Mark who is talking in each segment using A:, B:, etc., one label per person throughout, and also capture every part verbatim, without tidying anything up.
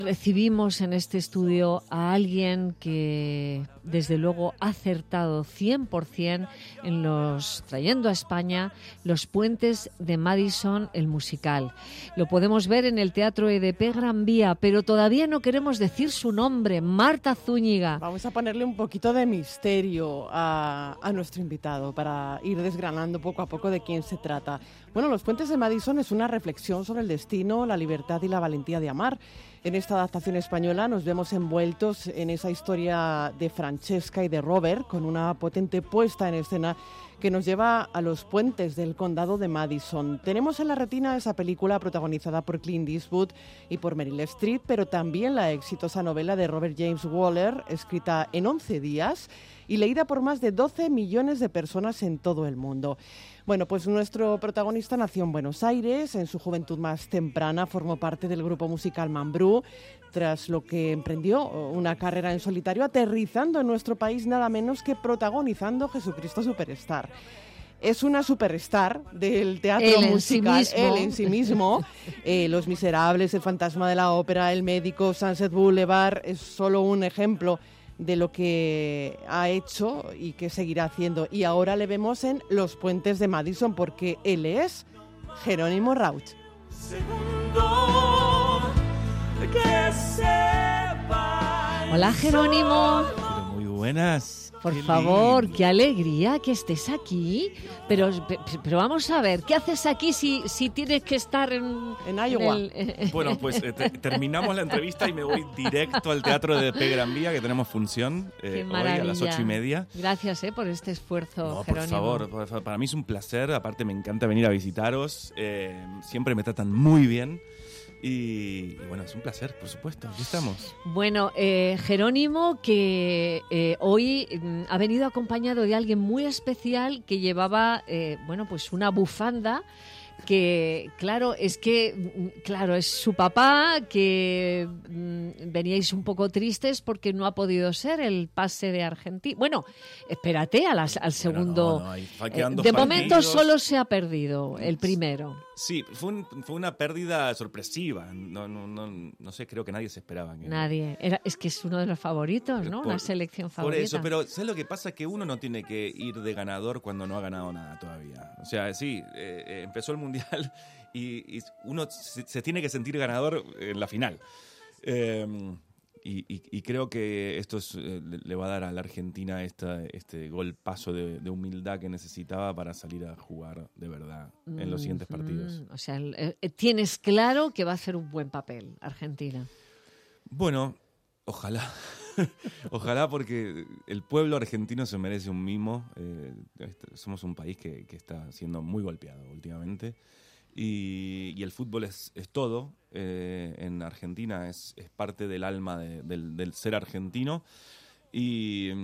A: Recibimos en este estudio a alguien que desde luego ha acertado cien por ciento en los trayendo a España los puentes de Madison, el musical. Lo podemos ver en el Teatro E D P Gran Vía, pero todavía no queremos decir su nombre, Marta Zúñiga.
B: Vamos a ponerle un poquito de misterio a, a nuestro invitado para ir desgranando poco a poco de quién se trata. Bueno, Los puentes de Madison es una reflexión sobre el destino, la libertad y la valentía de amar. En esta adaptación española nos vemos envueltos en esa historia de Francesca y de Robert, con una potente puesta en escena que nos lleva a los puentes del condado de Madison. Tenemos en la retina esa película protagonizada por Clint Eastwood y por Meryl Streep, pero también la exitosa novela de Robert James Waller, escrita en once días y leída por más de doce millones de personas en todo el mundo. Bueno, pues nuestro protagonista nació en Buenos Aires, en su juventud más temprana formó parte del grupo musical Mambrú, tras lo que emprendió una carrera en solitario, aterrizando en nuestro país nada menos que protagonizando Jesucristo Superstar. Es una superstar del teatro
A: él
B: musical,
A: en sí mismo.
B: él en sí mismo. Eh, Los Miserables, El Fantasma de la Ópera, El Médico, Sunset Boulevard, es solo un ejemplo de lo que ha hecho y que seguirá haciendo. Y ahora le vemos en Los puentes de Madison porque él es Jerónimo Rauch.
A: Hola, Jerónimo.
C: Pero muy buenas.
A: Por
C: Qué
A: favor,
C: lindo.
A: qué alegría que estés aquí. Pero, pero vamos a ver, ¿qué haces aquí si, si tienes que estar en,
B: En Iowa.
A: el, eh,
C: Bueno, pues eh, te- terminamos la entrevista y me voy directo al Teatro de P Gran Vía, que tenemos función
A: qué
C: eh, hoy
A: maravilla.
C: a las ocho y media.
A: Gracias eh, por este esfuerzo,
C: No, por
A: Jerónimo.
C: favor, por favor, para mí es un placer. Aparte, me encanta venir a visitaros. eh, siempre me tratan muy bien. Y, y bueno, es un placer, por supuesto. Aquí estamos.
A: Bueno, eh, Jerónimo, que eh, hoy mm, ha venido acompañado de alguien muy especial que llevaba, eh, bueno, pues una bufanda que, claro, es que, mm, claro, es su papá, que mm, veníais un poco tristes porque no ha podido ser el pase de Argentina. Bueno, espérate a las- al segundo.
C: no, no, ahí
A: Eh,
C: quedan dos
A: de momento
C: partidos.
A: solo se ha perdido el primero.
C: Sí, fue, un- fue una pérdida sorpresiva. No, no, no, no sé, creo que nadie se esperaba. Que,
A: Nadie. Era, es que es uno de los favoritos, ¿no?
C: Por-
A: Una selección
C: Por
A: favorita.
C: eso, pero ¿sabes lo que pasa? Que uno no tiene que ir de ganador cuando no ha ganado nada todavía. O sea, sí, eh, eh, empezó el Mundial y, y uno se, se tiene que sentir ganador en la final. Eh, y, y- y creo que esto es, eh, le, le va a dar a la Argentina esta, este golpazo de, de humildad que necesitaba para salir a jugar de verdad en los siguientes partidos.
A: Mm, o sea, el- eh, tienes claro que va a hacer un buen papel Argentina.
C: Bueno, ojalá. Ojalá, porque el pueblo argentino se merece un mimo. Eh, este, somos un país que, que está siendo muy golpeado últimamente. Y, y el fútbol es, es todo. Eh, en Argentina es, es parte del alma de- del, del ser argentino. Y,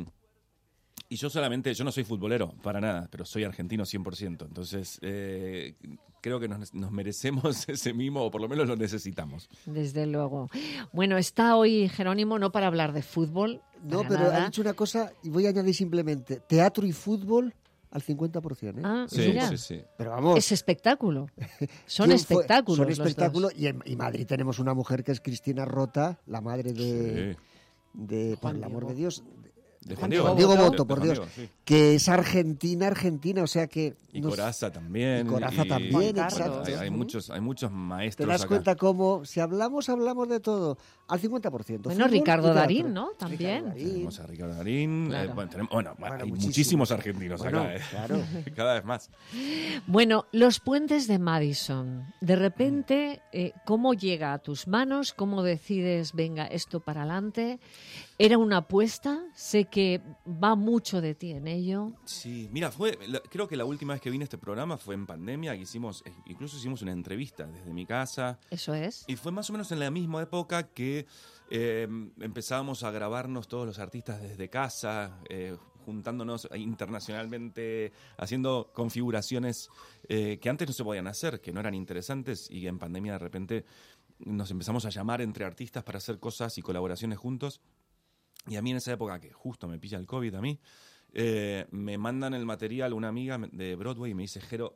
C: y yo solamente, yo no soy futbolero para nada, pero soy argentino cien por ciento. Entonces, eh, creo que nos, nos merecemos ese mimo, o por lo menos lo necesitamos.
A: Desde luego. Bueno, está hoy Jerónimo no para hablar de fútbol.
D: No,
A: para
D: pero
A: nada.
D: ha dicho una cosa y voy a añadir simplemente teatro y fútbol al cincuenta por ciento. ¿eh?
A: Ah,
C: Sí,
A: mira.
C: sí, sí.
D: Pero vamos,
A: Es espectáculo. Son
D: ¿quién fue?
A: espectáculos.
D: Son
A: los
D: espectáculos
A: dos.
D: y en y Madrid tenemos una mujer que es Cristina Rota, la madre de,
C: Sí.
D: de por
B: Juan
D: el amor
B: Diego.
D: de Dios,
C: De
B: Juan
C: Juan
B: Diego
C: Diego,
D: Diego
C: De-
D: Boto,
C: de
D: por
C: Juan
D: Dios,
C: Diego, sí.
D: que es argentina, argentina, o sea que
C: Y
D: nos-
C: Corazza también.
D: y Corazza
C: y-
D: también,
B: Juan
D: exacto.
B: Carlos.
C: Hay, hay
B: Ujú.
C: muchos, hay muchos
D: te
C: maestros
D: das
C: acá.
D: cuenta cómo si hablamos hablamos de todo al cincuenta por ciento.
A: Bueno,
D: fútbol
A: Ricardo
D: y teatro.
A: Darín, ¿no? También.
D: Ricardo Darín.
C: Tenemos a Ricardo Darín.
A: Claro.
C: eh, bueno, tenemos, bueno,
D: Bueno,
C: hay
D: muchísimos.
C: muchísimos argentinos
D: Bueno,
C: acá. eh.
D: claro.
C: Cada vez más.
A: Bueno, los puentes de Madison. De repente, eh, ¿cómo llega a tus manos? ¿Cómo decides, venga, esto para adelante? ¿Era una apuesta? Sé que va mucho de ti en ello.
C: Sí, mira, fue, la- creo que la última vez que vine a este programa fue en pandemia, que hicimos, eh, incluso hicimos una entrevista desde mi casa.
A: Eso es.
C: Y fue más o menos en la misma época que eh, empezábamos a grabarnos todos los artistas desde casa, eh, juntándonos internacionalmente, haciendo configuraciones eh, que antes no se podían hacer, que no eran interesantes, y en pandemia de repente nos empezamos a llamar entre artistas para hacer cosas y colaboraciones juntos. Y a mí en esa época, que justo me pilla el COVID a mí, eh, me mandan el material una amiga de Broadway y me dice, Jero,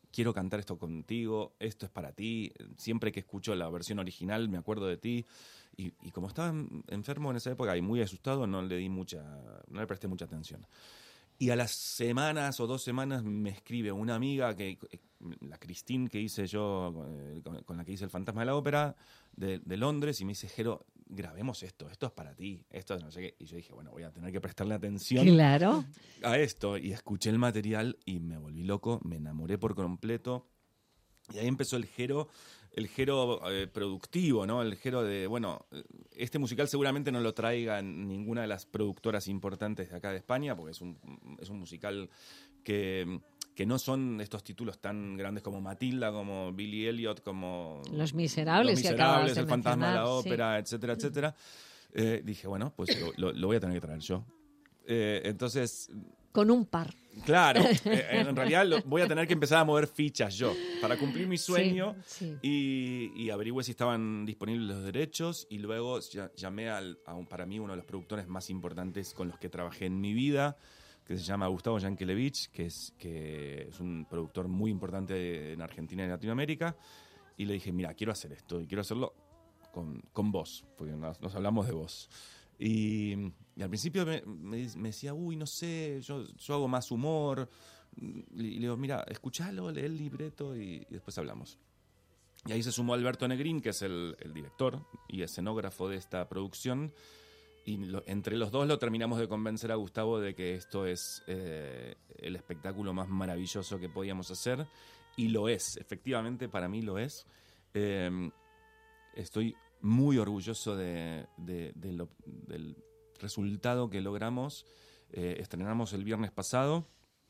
C: quiero cantar esto contigo, esto es para ti. Siempre que escucho la versión original me acuerdo de ti. Y, y como estaba enfermo en esa época y muy asustado, no le di mucha, no le presté mucha atención. Y a las semanas o dos semanas me escribe una amiga, que la Christine que hice yo, con, con la que hice El Fantasma de la Ópera, de, de Londres, y me dice, Jero, grabemos esto, esto es para ti, esto es no sé qué. Y yo dije, bueno, voy a tener que prestarle atención
A: claro.
C: a esto. Y escuché el material y me volví loco, me enamoré por completo. Y ahí empezó el Jero, el Jero eh, productivo, ¿no? El Jero de, bueno, este musical seguramente no lo traiga ninguna de las productoras importantes de acá de España, porque es un, es un musical que, que no son estos títulos tan grandes como Matilda, como Billy Elliot, como
A: Los Miserables,
C: Los
A: que acabas
C: Miserables,
A: de
C: El Fantasma de la
A: mencionar,
C: Ópera,
A: sí.
C: etcétera, etcétera. Eh, dije, bueno, pues lo, lo, lo voy a tener que traer yo. Eh, entonces...
A: Con un par.
C: Claro, eh, en realidad lo, voy a tener que empezar a mover fichas yo para cumplir mi sueño
A: sí, sí.
C: y, y averigüé si estaban disponibles los derechos y luego ya, llamé al, a un, para mí uno de los productores más importantes con los que trabajé en mi vida, que se llama Gustavo Yankelevich, que es, que es un productor muy importante en Argentina y Latinoamérica, y le dije, mira, quiero hacer esto y quiero hacerlo con, con vos, porque nos, nos hablamos de vos. Y, y al principio me, me, me decía, uy, no sé, yo, yo hago más humor. Y le digo, mira, escuchalo, lee el libreto y, y después hablamos. Y ahí se sumó Alberto Negrín, que es el, el director y escenógrafo de esta producción. Y lo, entre los dos lo terminamos de convencer a Gustavo de que esto es eh, el espectáculo más maravilloso que podíamos hacer. Y lo es, efectivamente, para mí lo es. Eh, estoy muy orgulloso de, de, de lo, del resultado que logramos. Eh, estrenamos el viernes pasado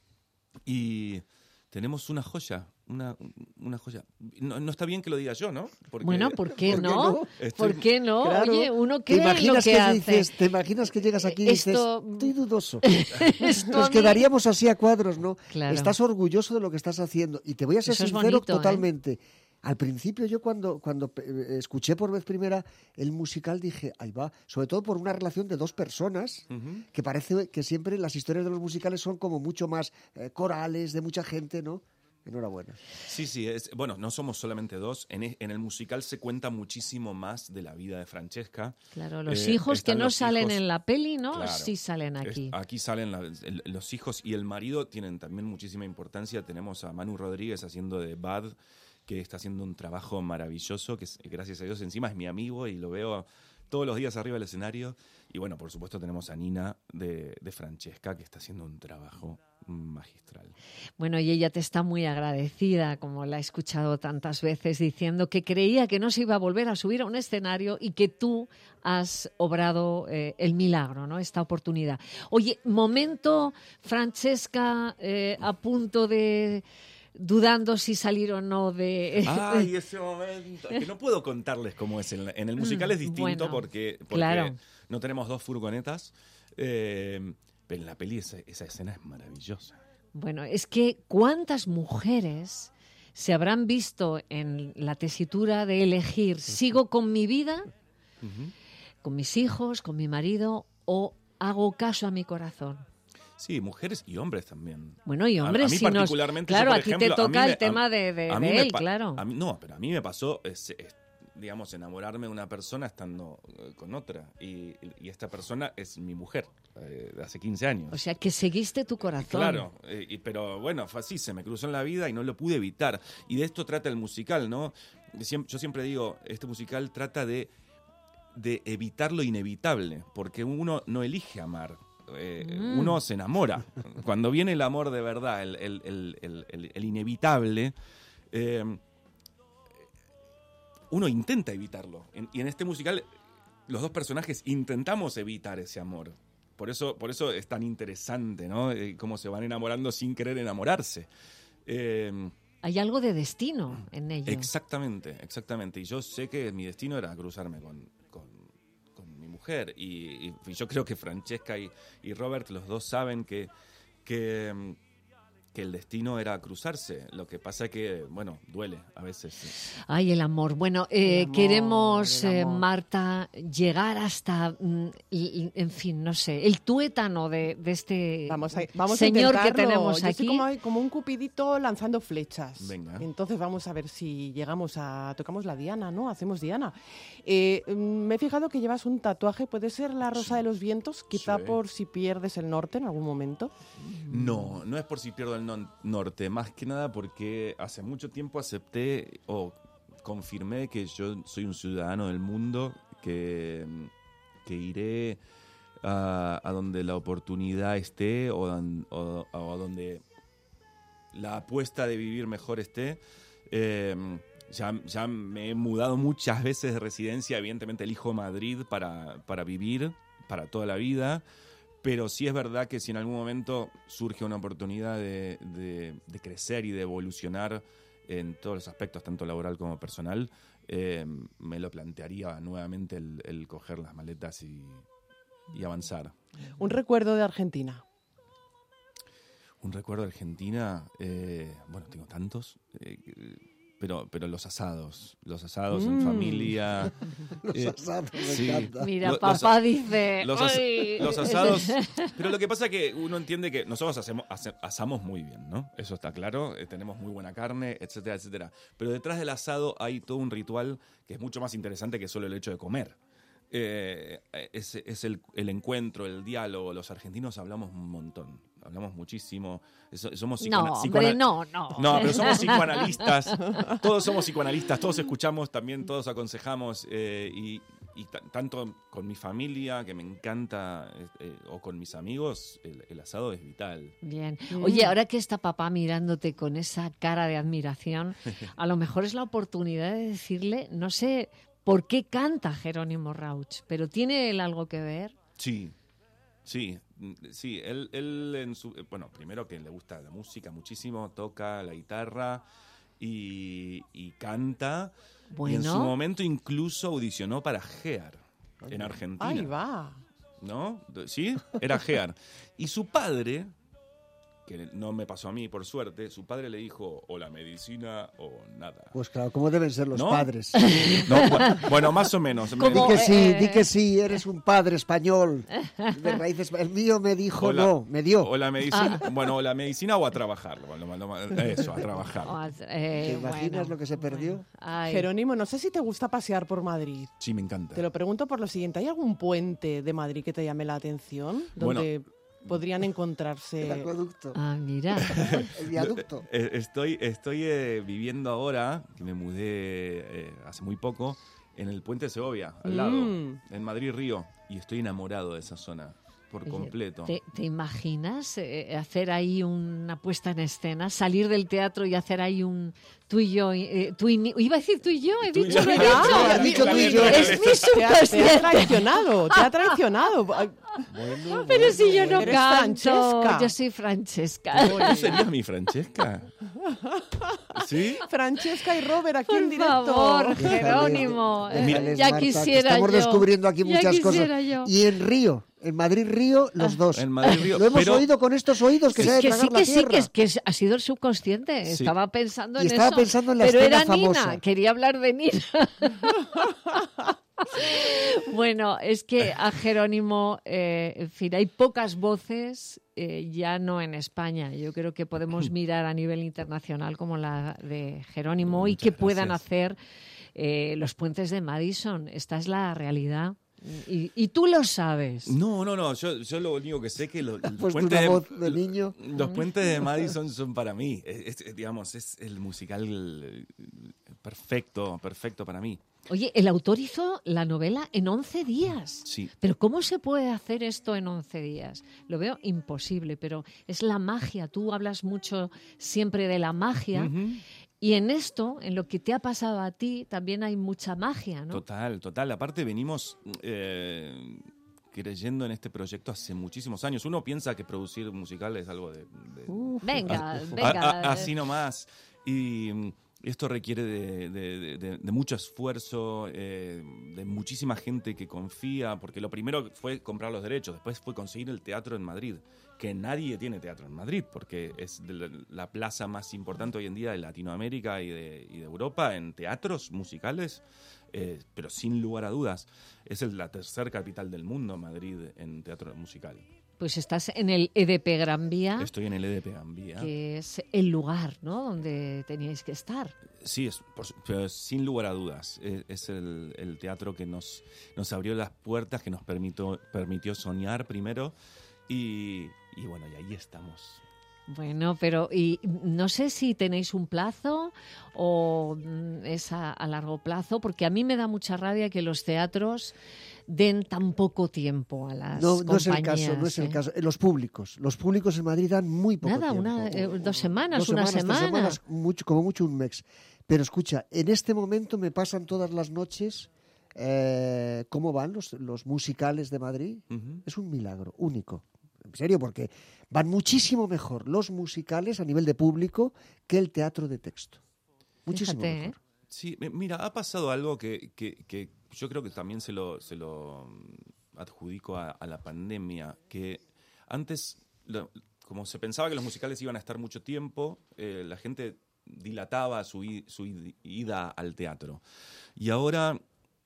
C: y tenemos una joya, una, una joya. No, no está bien que lo diga yo, ¿no? Porque,
A: bueno, ¿por qué
D: ¿por qué
A: no?
D: no?
C: Estoy-
A: ¿Por qué no?
D: Claro.
A: Oye, uno
D: ¿Te
A: cree en lo
D: imaginas
A: que,
D: que
A: hace.
D: dices, te imaginas que llegas aquí y
A: Esto-
D: dices, estoy dudoso?
A: Esto a
D: Nos
A: mí-
D: quedaríamos así a cuadros, ¿no?
A: Claro.
D: Estás orgulloso de lo que estás haciendo. Y te voy a ser
A: Eso es
D: sincero
A: bonito, ¿eh?
D: totalmente. Al principio yo cuando, cuando eh, escuché por vez primera el musical dije, ahí va, sobre todo por una relación de dos personas,
C: Ujú.
D: que parece que siempre las historias de los musicales son como mucho más eh, corales, de mucha gente, ¿no? Enhorabuena.
C: Sí, sí, es, bueno, no somos solamente dos. En, e- en el musical se cuenta muchísimo más de la vida de Francesca.
A: Claro, los
C: Eh,
A: hijos que
C: están
A: no
C: los
A: salen
C: hijos-
A: en la peli, ¿no?
C: Claro.
A: Sí salen aquí.
C: Es- aquí salen la- el- los hijos y el marido tienen también muchísima importancia. Tenemos a Manu Rodríguez haciendo de Bad, que está haciendo un trabajo maravilloso, que es- gracias a Dios encima es mi amigo y lo veo todos los días arriba del escenario. Y bueno, por supuesto tenemos a Nina de, de Francesca, que está haciendo un trabajo magistral.
A: Bueno, y ella te está muy agradecida, como la he escuchado tantas veces, diciendo que creía que no se iba a volver a subir a un escenario y que tú has obrado eh, el milagro, ¿no? Esta oportunidad. Oye, momento, Francesca, eh, a punto de... dudando si salir o no de...
C: Ay, ese momento. Es que no puedo contarles cómo es. En, la- en el musical es distinto
A: Bueno,
C: porque, porque
A: claro.
C: no tenemos dos furgonetas. eh, pero en la peli esa, esa escena es maravillosa.
A: Bueno, es que cuántas mujeres se habrán visto en la tesitura de elegir, sigo con mi vida,
C: Ujú.
A: con mis hijos, con mi marido, o hago caso a mi corazón.
C: Sí, mujeres y hombres también.
A: Bueno, y
C: A-
A: hombres,
C: a mí
A: si nos-
C: particularmente,
A: claro,
C: yo, por
A: a ti te
C: ejemplo, a mí
A: toca
C: me-
A: el tema
C: a-
A: de, de-
C: a mí
A: de
C: me
A: él,
C: pa-
A: claro.
C: a mí- no, pero a mí me pasó, es- es, digamos, enamorarme de una persona estando eh, con otra. Y, y esta persona es mi mujer, eh, de hace quince años.
A: O sea, que seguiste tu corazón.
C: Claro, eh, y- pero bueno, fue así, se me cruzó en la vida y no lo pude evitar. Y de esto trata el musical, ¿no? Siem- Yo siempre digo, este musical trata de, de evitar lo inevitable, porque uno no elige amar. Eh,
A: Mm.
C: Uno se enamora. Cuando viene el amor de verdad, el, el- el- el- el- el inevitable, eh, uno intenta evitarlo. En- y en este musical, los dos personajes intentamos evitar ese amor. Por eso, por eso es tan interesante, ¿no? Eh, cómo se van enamorando sin querer enamorarse. Eh,
A: Hay algo de destino en ello.
C: exactamente, exactamente. Y yo sé que mi destino era cruzarme con, con, con mi mujer. Y, y yo creo que Francesca y, y Robert, los dos saben que, que, que el destino era cruzarse. Lo que pasa es que, bueno, duele a veces.
A: Ay, el amor. Bueno, eh,
B: El amor,
A: queremos,
B: el
A: eh,
B: amor.
A: Marta, llegar hasta, mm, y- y, en fin, no sé, el tuétano de, de este
B: Vamos a, vamos
A: señor
B: a
A: que
B: intentarlo.
A: tenemos
B: Yo
A: aquí.
B: soy como, como un cupidito lanzando flechas.
C: Venga.
B: Entonces vamos a ver si llegamos a... Tocamos la diana, ¿no? Hacemos diana. Eh, mm, me he fijado que llevas un tatuaje. ¿Puede ser la rosa
C: Sí.
B: de los vientos? Quizá
C: Sí.
B: por si pierdes el norte en algún momento.
C: No, no es por si pierdo el non- norte, más que nada porque hace mucho tiempo acepté o confirmé que yo soy un ciudadano del mundo, que, que iré a, a donde la oportunidad esté o, dan- o- o a donde la apuesta de vivir mejor esté. Eh, ya, ya me he mudado muchas veces de residencia, evidentemente elijo Madrid para, para vivir, para toda la vida. Pero sí es verdad que si en algún momento surge una oportunidad de, de- de crecer y de evolucionar en todos los aspectos, tanto laboral como personal, eh, me lo plantearía nuevamente el, el coger las maletas y, y avanzar.
B: Un recuerdo de Argentina.
C: Un recuerdo de Argentina, eh, bueno, tengo tantos, eh, pero, pero los asados, los asados en
B: Mm.
C: familia.
D: Los
C: eh,
D: asados, me
C: sí.
D: encanta.
A: Mira,
C: Lo-
A: papá
C: los-
A: dice...
C: Los, as-
A: "Ay".
C: los asados. Pero lo que pasa es que uno entiende que nosotros hacemos, hace- asamos muy bien, ¿no? Eso está claro. eh, tenemos muy buena carne, etcétera, etcétera. Pero detrás del asado hay todo un ritual que es mucho más interesante que solo el hecho de comer. Eh, es es el, el encuentro, el diálogo. Los argentinos hablamos un montón. Hablamos muchísimo. Eso- somos
A: No,
C: psicoana-
A: hombre,
C: psicoana-
A: no, no.
C: no, pero somos psicoanalistas. Todos somos psicoanalistas, todos escuchamos también, todos aconsejamos. eh, y y ta- tanto con mi familia, que me encanta, eh, o con mis amigos, el, el asado es vital.
A: Bien.
B: Mm.
A: Oye, ahora que está papá mirándote con esa cara de admiración, a lo mejor es la oportunidad de decirle, no sé por qué canta Jerónimo Rauch, pero ¿tiene él algo que ver?
C: Sí, sí, mm, sí. Él, él en su, eh, bueno, primero que le gusta la música muchísimo, toca la guitarra y, y canta. Y en su
A: Bueno.
C: momento incluso audicionó para Gear en Argentina.
B: Ahí va.
C: ¿No? ¿Sí? Era Gear. Y su padre, que no me pasó a mí por suerte, su padre le dijo o la medicina o nada.
D: Pues claro, ¿cómo deben ser los
C: ¿No?
D: padres?
C: No, bu- bueno, más o menos. Me
A: Como-
D: Di que sí,
A: eh,
D: di que sí, eres un padre español. De raíces, el mío me dijo
C: O la-
D: no, me dio.
C: O la medicina, bueno, o la medicina o a trabajar. Bueno, lo- lo- Eso, a trabajar.
A: Ah, eh,
D: ¿Te imaginas
A: bueno,
D: lo que se perdió?
A: ay.
B: Jerónimo, no sé si te gusta pasear por Madrid.
C: Sí, me encanta.
B: Te lo pregunto por lo siguiente. ¿Hay algún puente de Madrid que te llame la atención?
C: Bueno.
B: Donde podrían
D: El
B: encontrarse...
D: acueducto,
A: Ah, mira.
D: el viaducto.
C: Eh, Estoy, estoy eh, viviendo ahora, que me mudé eh, hace muy poco, en el puente de Segovia, al lado,
B: Mm.
C: en Madrid-Río, y estoy enamorado de esa zona, por
A: Oye,
C: completo.
A: ¿Te, te imaginas eh, hacer ahí una puesta en escena, salir del teatro y hacer ahí un tú y yo, eh, tú y ni- iba a decir tú y yo, he
C: Tú y
A: dicho,
C: yo.
A: lo he
B: Ah,
A: dicho.
D: has dicho tú y yo.
A: Es mi
B: Te ha, te ha
A: subconsciente.
B: traicionado, te ha traicionado. Ay,
D: Bueno,
A: Pero si yo no
B: Eres
A: canto,
B: Francesca.
A: yo soy Francesca.
C: ¿Tú serías mi Francesca? ¿Sí?
B: Francesca y Robert aquí
A: Por
B: en directo.
A: favor,
D: Déjales,
A: Jerónimo,
D: déjales,
A: eh, ya
D: Marta, que
A: quisiera
D: estamos
A: yo.
D: descubriendo aquí
A: Ya
D: muchas cosas.
A: quisiera yo.
D: Y en Río, en Madrid-Río, los dos.
C: En Madrid-Río,
D: Lo hemos
C: pero-
D: oído con estos oídos que se ha
A: Es
D: de
A: que
D: tragar
A: sí,
D: la
A: que sí,
D: tierra.
A: que, es- que es- ha sido el subconsciente.
C: Sí.
A: Estaba pensando
D: Y
A: en
D: estaba
A: eso.
D: pensando en la
A: pero
D: escena
A: era
D: famosa.
A: Nina, quería hablar de Nina. Bueno, es que a Jerónimo, eh, en fin, hay pocas voces, eh, ya no en España. Yo creo que podemos mirar a nivel internacional como la de Jerónimo y
C: Muchas
A: que puedan
C: gracias.
A: hacer eh, los puentes de Madison. Esta es la realidad. Y, y tú lo sabes.
C: No, no, no. Yo, yo lo único que sé que los, los
D: Puesto
C: puentes
D: una
C: de,
D: voz de niño.
C: los puentes de Madison son para mí. Es, es- digamos, es el musical eh, perfecto, perfecto para mí.
A: Oye, el autor hizo la novela en once días.
C: Sí.
A: Pero ¿cómo se puede hacer esto en once días? Lo veo imposible, pero es la magia. Tú hablas mucho siempre de la magia.
C: Ujú.
A: Y en esto, en lo que te ha pasado a ti, también hay mucha magia, ¿no?
C: Total, total. Aparte venimos eh, creyendo en este proyecto hace muchísimos años. Uno piensa que producir musical es algo de... de-
A: Venga,
C: a-
A: venga.
C: a- así nomás. Y, esto requiere de, de, de, de mucho esfuerzo, eh, de muchísima gente que confía, porque lo primero fue comprar los derechos, después fue conseguir el teatro en Madrid, que nadie tiene teatro en Madrid, porque es de la, la plaza más importante hoy en día de Latinoamérica y de, y de Europa en teatros musicales, eh, pero sin lugar a dudas, es el, la tercer capital del mundo, Madrid, en teatro musical.
A: Pues estás en el E D P Gran Vía.
C: Estoy en el E D P Gran Vía.
A: Que es el lugar, ¿no?, donde teníais que estar.
C: Sí, es, por, pero sin lugar a dudas. Es, es el, el teatro que nos, nos abrió las puertas, que nos permitió, permitió soñar primero. Y, y bueno, y ahí estamos.
A: Bueno, pero y no sé si tenéis un plazo o es a, a largo plazo, porque a mí me da mucha rabia que los teatros den tan poco tiempo a las
D: no, no
A: compañías.
D: No es el caso, no es
A: ¿eh?
D: el caso. Los públicos, los públicos en Madrid dan muy poco
A: Nada,
D: tiempo.
A: Nada, eh, dos semanas,
D: dos
A: una
D: semanas,
A: semana.
D: Tres semanas, mucho, como mucho un mes. Pero escucha, en este momento me pasan todas las noches eh, cómo van los, los musicales de Madrid. Uh-huh. Es un milagro, único. En serio, porque van muchísimo mejor los musicales a nivel de público que el teatro de texto. Muchísimo
A: Fíjate,
D: mejor.
A: ¿eh?
C: Sí, mira, ha pasado algo que, que, que yo creo que también se lo, se lo adjudico a, a la pandemia, que antes, lo, como se pensaba que los musicales iban a estar mucho tiempo, eh, la gente dilataba su, su ida al teatro. Y ahora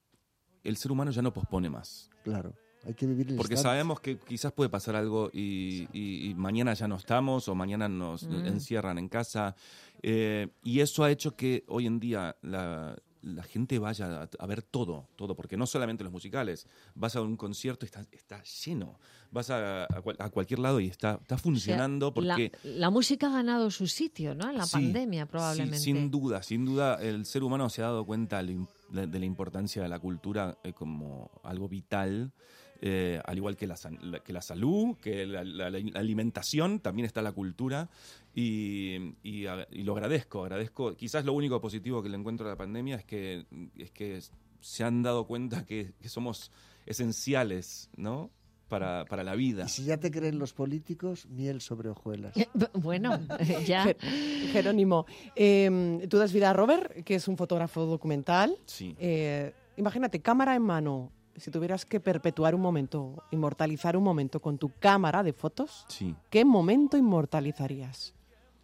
C: el ser humano ya no pospone más.
D: Claro. Hay que vivir el
C: Porque
D: instante.
C: sabemos que quizás puede pasar algo y, y, y mañana ya no estamos o mañana nos mm. encierran en casa. Eh, y eso ha hecho que hoy en día la, la gente vaya a, a ver todo, todo, porque no solamente los musicales. Vas a un concierto y está, está lleno. Vas a, a, cual, a cualquier lado y está, está funcionando.
A: O sea,
C: porque
A: la, la música ha ganado su sitio, ¿no? En la
C: sí,
A: pandemia, probablemente.
C: Sí, sin duda, sin duda. El ser humano se ha dado cuenta de la importancia de la cultura eh, como algo vital. Eh, al igual que la, que la salud, que la, la, la alimentación, también está la cultura y, y, y lo agradezco, agradezco. Quizás lo único positivo que le encuentro a la pandemia es que, es que se han dado cuenta que, que somos esenciales, ¿no?, para, para la vida.
D: Y si ya te creen los políticos, miel sobre hojuelas.
A: Bueno, ya.
B: Jerónimo, eh, tú das vida a Robert, que es un fotógrafo documental.
C: Sí.
B: Eh, imagínate, cámara en mano. Si tuvieras que perpetuar un momento, inmortalizar un momento con tu cámara de fotos,
C: sí.
B: ¿qué momento inmortalizarías?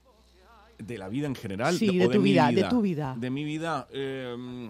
C: ¿De la vida en general?
B: Sí,
C: ¿O
B: de,
C: de,
B: tu
C: mi
B: vida,
C: vida?
B: de tu vida.
C: De mi vida. Eh,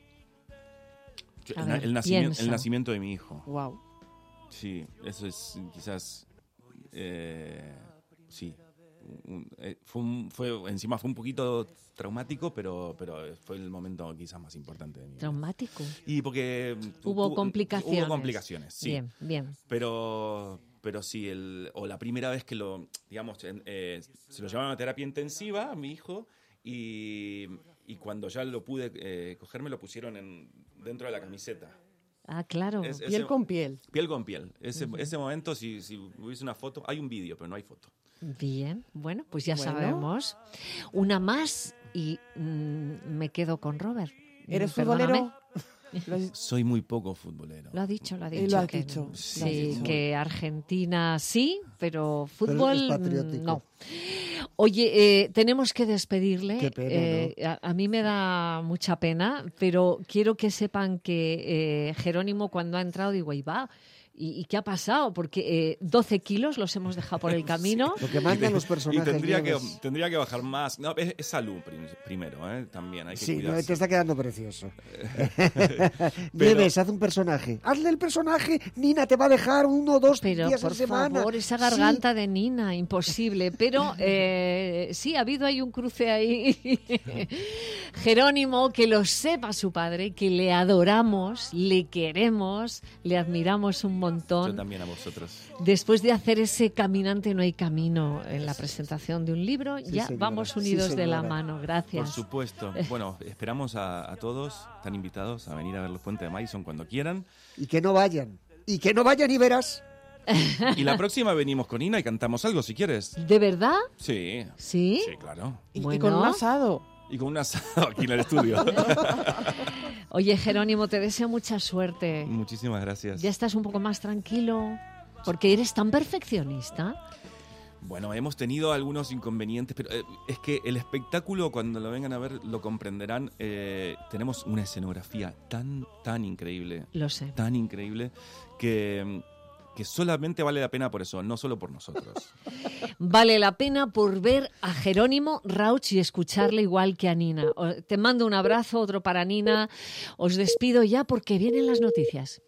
C: el,
A: ver,
C: el, nacimiento, el nacimiento de mi hijo.
B: Wow.
C: Sí, eso es quizás. Eh, sí. Un, eh, fue, un, fue encima fue un poquito traumático, pero pero fue el momento quizás más importante de mi vida.
A: ¿Traumático?
C: Y porque
A: hubo
C: tu,
A: complicaciones.
C: Hubo complicaciones, sí.
A: Bien, bien.
C: Pero pero sí, el, o la primera vez que lo, digamos, eh, se lo llevaron a terapia intensiva a mi hijo y, y cuando ya lo pude eh, coger me lo pusieron en, dentro de la camiseta.
A: Ah, claro.
B: Es, piel ese, con piel.
C: Piel con piel. Ese, uh-huh. ese momento, si, si hubiese una foto, hay un vídeo, pero no hay foto.
A: Bien, bueno, pues ya bueno. sabemos. Una más y mmm, me quedo con Robert.
B: ¿Eres
A: Perdóname.
B: futbolero?
C: Soy muy poco futbolero.
A: Lo ha dicho, lo ha dicho.
B: Y lo ha
A: que,
B: dicho.
A: Sí,
B: lo ha dicho.
A: que Argentina sí, pero fútbol
D: pero
A: no. Oye, eh, tenemos que despedirle.
D: Qué pena,
A: eh,
D: ¿no?
A: a, a mí me da mucha pena, pero quiero que sepan que eh, Jerónimo cuando ha entrado digo, ahí va. ¿Y, ¿Y qué ha pasado? Porque eh, doce kilos los hemos dejado por el camino.
D: Sí. Lo que mandan los personajes.
C: Y tendría, que, tendría que bajar más. No, es, es salud prim, primero, ¿eh? También hay que
D: sí,
C: cuidarse.
D: Sí, te está quedando precioso. Nieves, haz un personaje. Hazle el personaje. Nina te va a dejar uno o dos
A: pero,
D: días
A: por
D: a semana.
A: favor, esa garganta
D: sí.
A: de Nina, imposible. Pero eh, sí, ha habido ahí un cruce ahí. Jerónimo, que lo sepa su padre, que le adoramos, le queremos, le admiramos un montón.
C: Yo también a vosotros.
A: Después de hacer ese Caminante no hay camino en la presentación de un libro,
D: sí,
A: ya
D: señora.
A: vamos unidos
D: sí,
A: de la mano. Gracias.
C: Por supuesto. Bueno, esperamos a, a todos, están invitados a venir a ver los Puentes de Madison cuando quieran.
D: Y que no vayan. Y que no vayan y verás.
C: Y la próxima venimos con Ina y cantamos algo, si quieres.
A: ¿De verdad?
C: Sí.
A: ¿Sí?
C: Sí, claro.
B: Y,
A: bueno.
B: y con un asado.
C: Y con un asado aquí en el estudio.
A: Oye, Jerónimo, te deseo mucha suerte.
C: Muchísimas gracias.
A: ¿Ya estás un poco más tranquilo? Porque eres tan perfeccionista.
C: Bueno, hemos tenido algunos inconvenientes, pero eh, es que el espectáculo, cuando lo vengan a ver, lo comprenderán. Eh, tenemos una escenografía tan, tan increíble.
A: Lo sé.
C: Tan increíble que, que solamente vale la pena por eso, no solo por nosotros.
A: Vale la pena por ver a Jerónimo Rauch y escucharle igual que a Nina. Te mando un abrazo, otro para Nina. Os despido ya porque vienen las noticias.